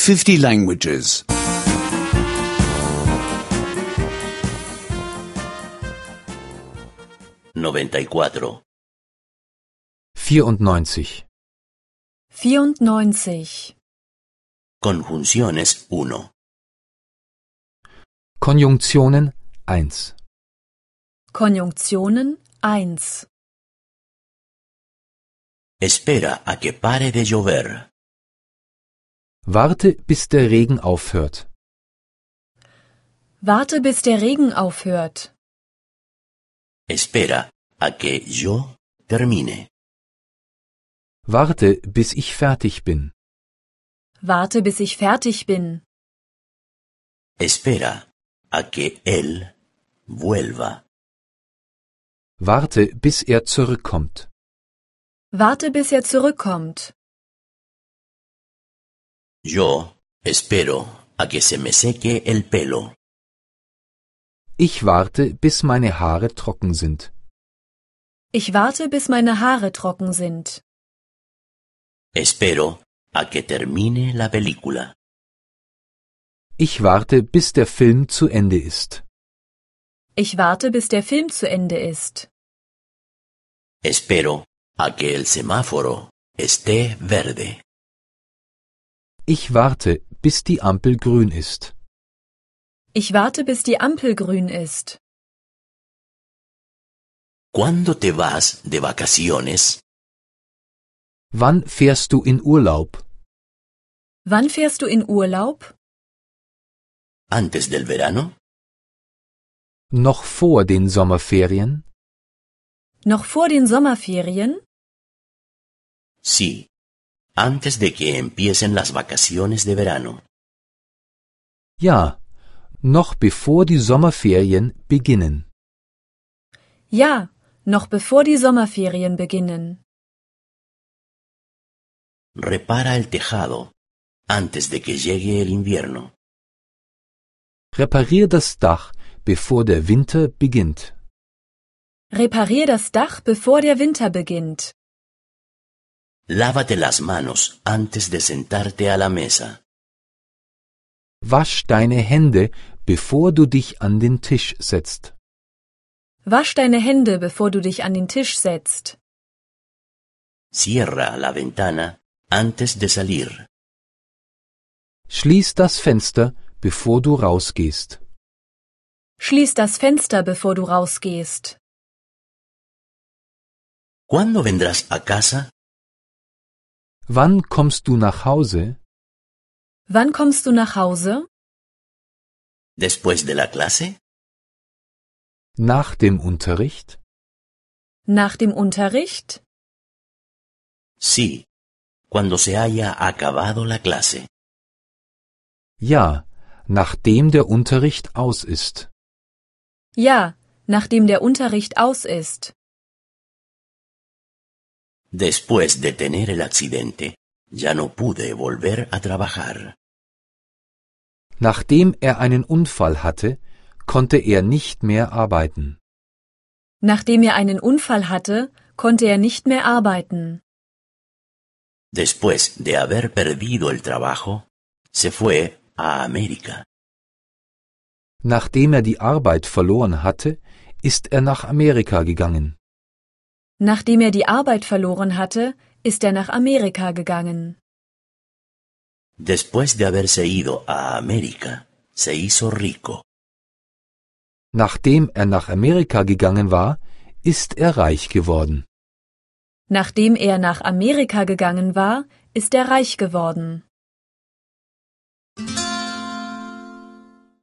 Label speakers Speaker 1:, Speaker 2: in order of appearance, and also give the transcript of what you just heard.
Speaker 1: 50 languages.
Speaker 2: 94.
Speaker 3: 94.
Speaker 4: 94.
Speaker 2: Conjunciones 1.
Speaker 3: Konjunktionen 1.
Speaker 4: Konjunktionen 1.
Speaker 2: Espera a que pare de llover.
Speaker 3: Warte, bis der Regen aufhört.
Speaker 4: Warte, bis der Regen aufhört.
Speaker 2: Espera a que yo termine.
Speaker 3: Warte, bis ich fertig bin.
Speaker 4: Warte, bis ich fertig bin.
Speaker 2: Espera a que él vuelva.
Speaker 3: Warte, bis er zurückkommt.
Speaker 4: Warte, bis er zurückkommt.
Speaker 2: Yo espero a que se me seque el pelo.
Speaker 3: Ich warte, bis meine Haare trocken sind.
Speaker 4: Ich warte, bis meine Haare trocken sind.
Speaker 2: Espero a que termine la película.
Speaker 3: Ich warte, bis der Film zu Ende ist.
Speaker 4: Ich warte, bis der Film zu Ende ist.
Speaker 2: Espero a que el semáforo esté verde.
Speaker 3: Ich warte, bis die Ampel grün ist.
Speaker 4: Ich warte, bis die Ampel grün ist.
Speaker 2: ¿Cuándo te vas de vacaciones?
Speaker 3: Wann fährst du in Urlaub?
Speaker 4: Wann fährst du in Urlaub?
Speaker 2: ¿Antes del verano?
Speaker 3: Noch vor den Sommerferien?
Speaker 4: Noch vor den Sommerferien?
Speaker 2: Sí, antes de que empiecen las vacaciones de verano.
Speaker 3: Ja, noch bevor die Sommerferien beginnen.
Speaker 4: Ja, noch bevor die Sommerferien beginnen.
Speaker 2: Repara el tejado antes de que llegue el invierno.
Speaker 3: Reparier das Dach, bevor der Winter beginnt.
Speaker 4: Reparier das Dach, bevor der Winter beginnt.
Speaker 2: Lávate las manos antes de sentarte a la mesa.
Speaker 3: Wasch deine Hände, bevor du dich an den Tisch setzt.
Speaker 4: Wasch deine Hände, bevor du dich an den Tisch setzt.
Speaker 2: Cierra la ventana antes de salir.
Speaker 3: Schließ das Fenster, bevor du rausgehst.
Speaker 4: Schließ das Fenster, bevor du rausgehst.
Speaker 2: ¿Cuándo vendrás a casa?
Speaker 3: Wann kommst du nach Hause?
Speaker 4: Wann kommst du nach Hause?
Speaker 2: ¿Después de la clase?
Speaker 3: Nach dem Unterricht?
Speaker 4: Nach dem Unterricht?
Speaker 2: Sí, cuando se haya acabado la clase.
Speaker 3: Ja, nachdem der Unterricht aus ist.
Speaker 4: Ja, nachdem der Unterricht aus ist.
Speaker 2: Después de tener el accidente, ya no pude volver a trabajar.
Speaker 3: Nachdem er einen Unfall hatte, konnte er nicht mehr arbeiten.
Speaker 4: Nachdem er einen Unfall hatte, konnte er nicht mehr arbeiten.
Speaker 2: Después de haber perdido el trabajo, se fue a América.
Speaker 3: Nachdem er die Arbeit verloren hatte, ist er nach Amerika gegangen.
Speaker 4: Nachdem er die Arbeit verloren hatte, ist er nach Amerika gegangen.
Speaker 2: Después de haberse ido a América, se hizo rico.
Speaker 3: Nachdem er nach Amerika gegangen war, ist er reich geworden.
Speaker 4: Nachdem er nach Amerika gegangen war, ist er reich geworden.